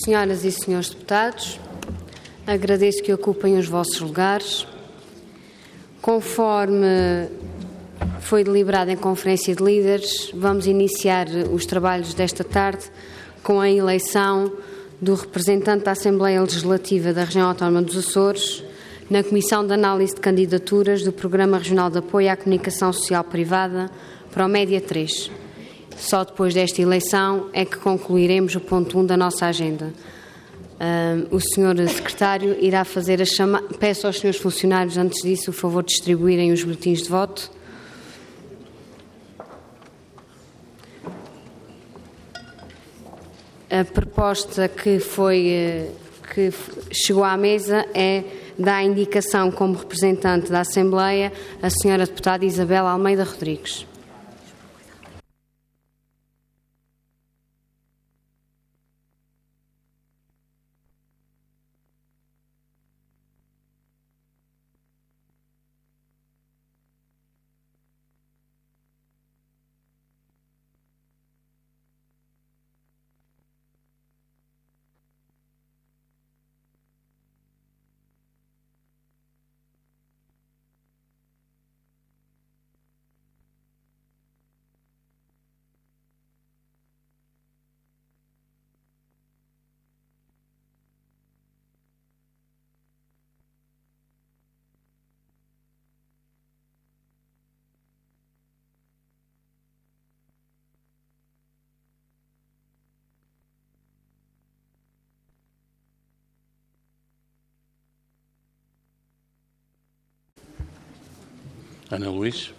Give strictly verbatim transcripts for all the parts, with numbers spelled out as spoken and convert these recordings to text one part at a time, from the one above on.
Senhoras e senhores deputados, agradeço que ocupem os vossos lugares. Conforme foi deliberado em Conferência de Líderes, vamos iniciar os trabalhos desta tarde com a eleição do representante da Assembleia Legislativa da Região Autónoma dos Açores na Comissão de Análise de Candidaturas do Programa Regional de Apoio à Comunicação Social Privada, Promédia três. Só depois desta eleição é que concluiremos o ponto um da nossa agenda. Uh, o senhor Secretário irá fazer a chamada. Peço aos senhores funcionários, antes disso, o favor de distribuírem os boletins de voto. A proposta que foi que chegou à mesa é dar a indicação como representante da Assembleia a senhora deputada Isabel Almeida Rodrigues. Ana Luís,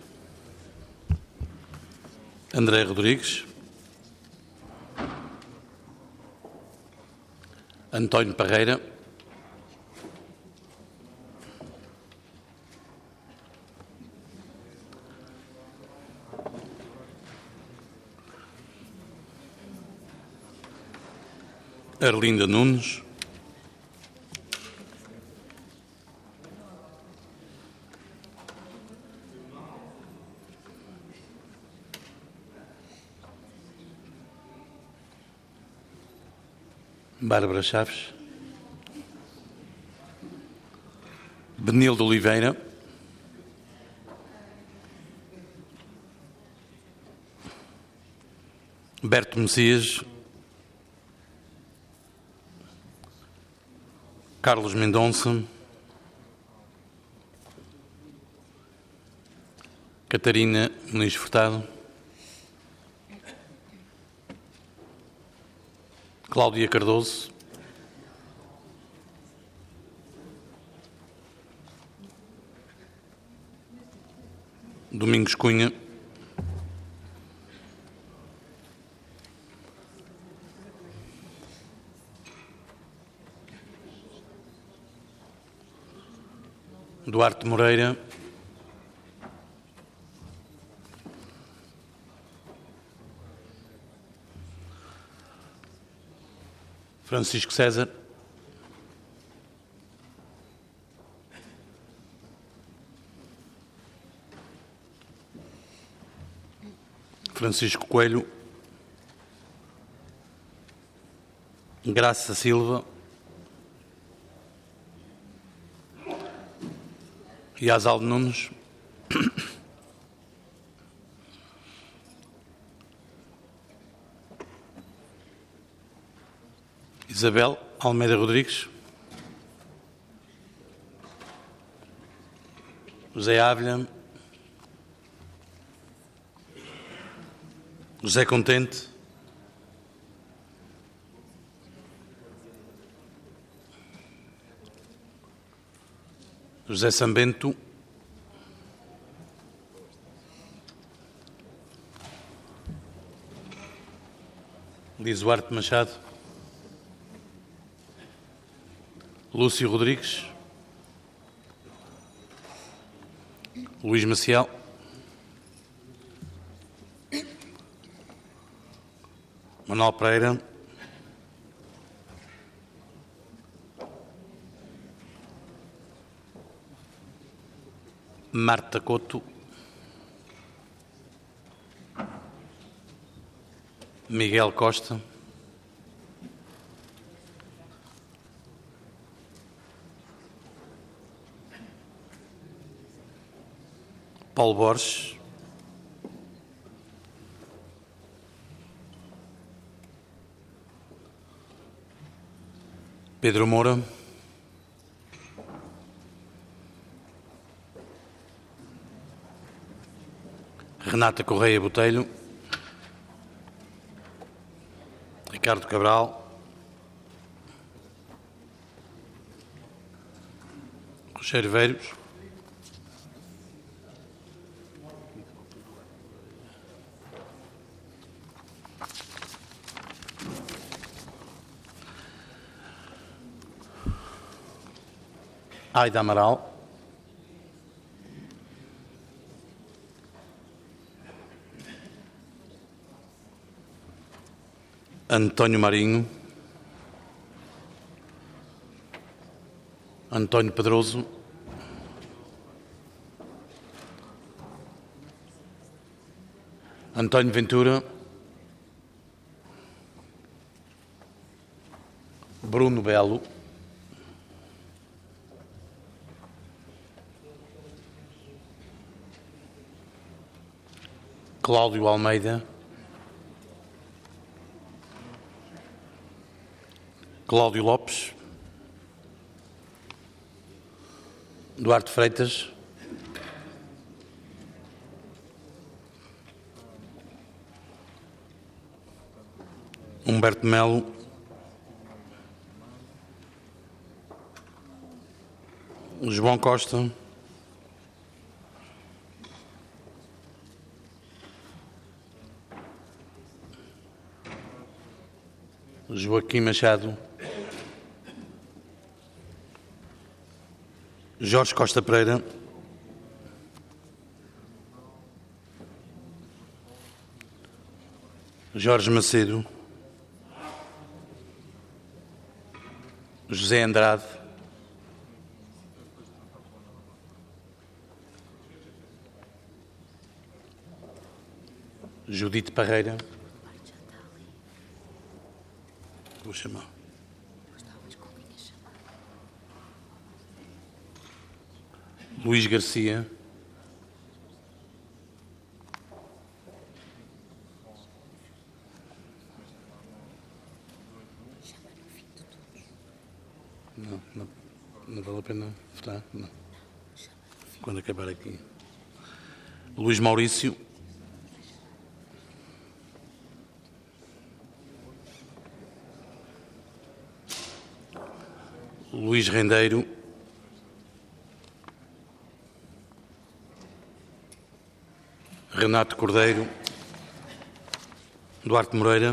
André Rodrigues, António Parreira, Arlinda Nunes, Bárbara Chaves, Benilde Oliveira, Berto Messias, Carlos Mendonça, Catarina Muniz Furtado, Cláudia Cardoso, Domingos Cunha, Duarte Moreira, Francisco César, Francisco Coelho, Graça Silva, Yazal Nunes, Isabel Almeida Rodrigues, José Ávila, José Contente, José Sambento, Lisoarte Machado, Lúcio Rodrigues, Luís Maciel, Manuel Pereira, Marta Couto, Miguel Costa, Paulo Borges, Pedro Moura, Renata Correia Botelho, Ricardo Cabral, Rogério Veiros, Aida Amaral, António Marinho, António Pedroso, António Ventura, Bruno Belo, Cláudio Almeida, Cláudio Lopes, Duarte Freitas, Humberto Melo, João Costa, Joaquim Machado, Jorge Costa Pereira, Jorge Macedo, José Andrade, Judite Parreira, vou chamar, Luís Garcia, não, não, não vale a pena votar, não. Quando acabar aqui, Luís Maurício, Luís Rendeiro, Renato Cordeiro, Duarte Moreira,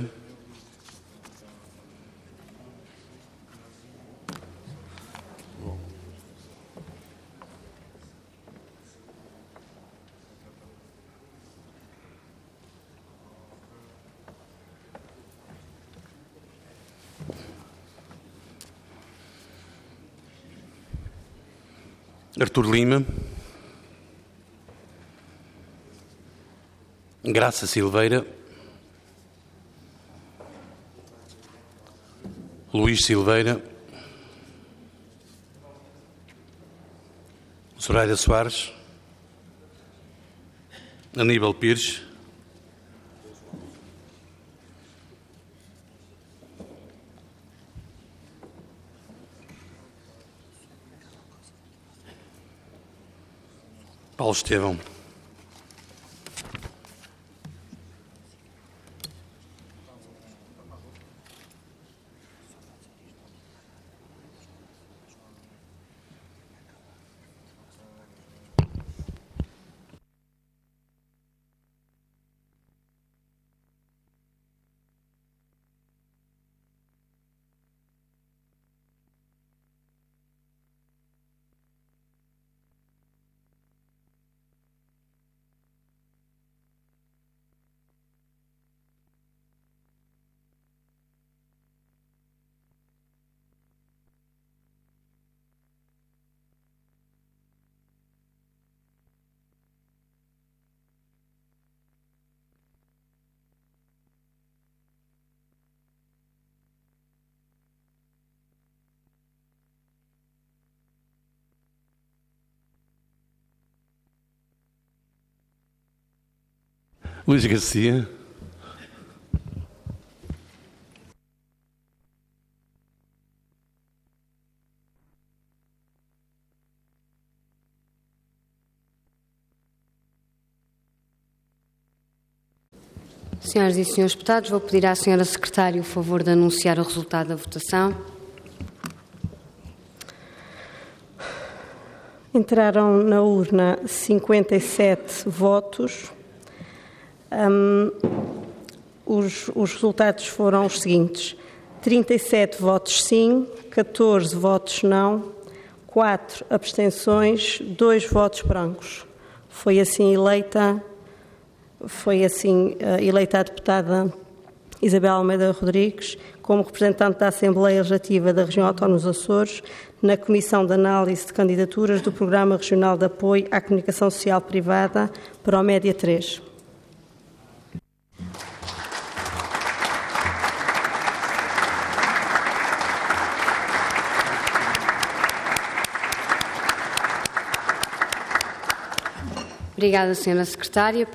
Artur Lima, Graça Silveira, Luís Silveira, Zoraida Soares, Aníbal Pires, Paulo Estevão. Luís Garcia. Senhoras e senhores deputados, vou pedir à senhora secretária o favor de anunciar o resultado da votação. Entraram na urna cinquenta e sete votos. Um, os, os resultados foram os seguintes: trinta e sete votos sim, catorze votos não, quatro abstenções, dois votos brancos. Foi assim eleita, foi assim uh, eleita a deputada Isabel Almeida Rodrigues como representante da Assembleia Legislativa da Região Autónoma dos Açores na Comissão de Análise de Candidaturas do Programa Regional de Apoio à Comunicação Social Privada para o Média três. Obrigada, senhora secretária.